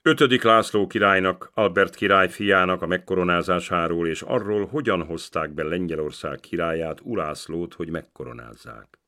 5. László királynak, Albert király fiának a megkoronázásáról és arról, hogyan hozták be Lengyelország királyát, Ulászlót, hogy megkoronázzák.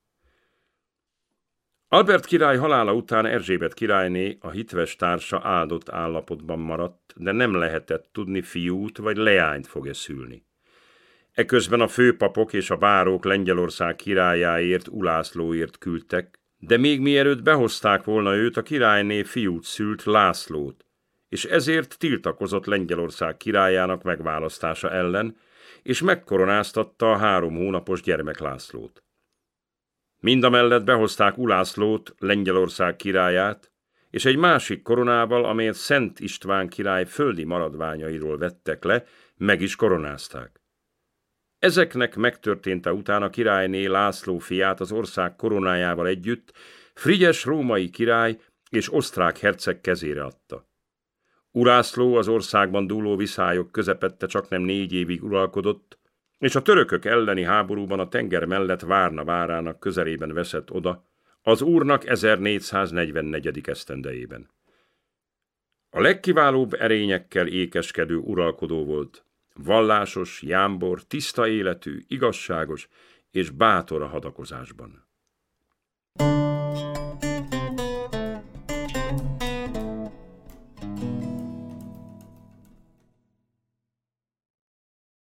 Albert király halála után Erzsébet királyné, a hitves társa áldott állapotban maradt, de nem lehetett tudni, fiút vagy leányt fog-e szülni. Eközben a főpapok és a bárók Lengyelország királyáért, Ulászlóért küldtek, de még mielőtt behozták volna őt, a királyné fiút szült, Lászlót, és ezért tiltakozott Lengyelország királyának megválasztása ellen, és megkoronáztatta a 3 hónapos gyermek Lászlót. Mindamellett behozták Ulászlót, Lengyelország királyát, és egy másik koronával, amelyet Szent István király földi maradványairól vettek le, meg is koronázták. Ezeknek megtörténte után a királyné László fiát az ország koronájával együtt Frigyes római király és osztrák herceg kezére adta. Ulászló az országban dúló viszályok közepette csaknem 4 évig uralkodott, és a törökök elleni háborúban a tenger mellett Várna várának közelében veszett oda, az úrnak 1444. esztendejében. A legkiválóbb erényekkel ékeskedő uralkodó volt, vallásos, jámbor, tiszta életű, igazságos és bátor a hadakozásban.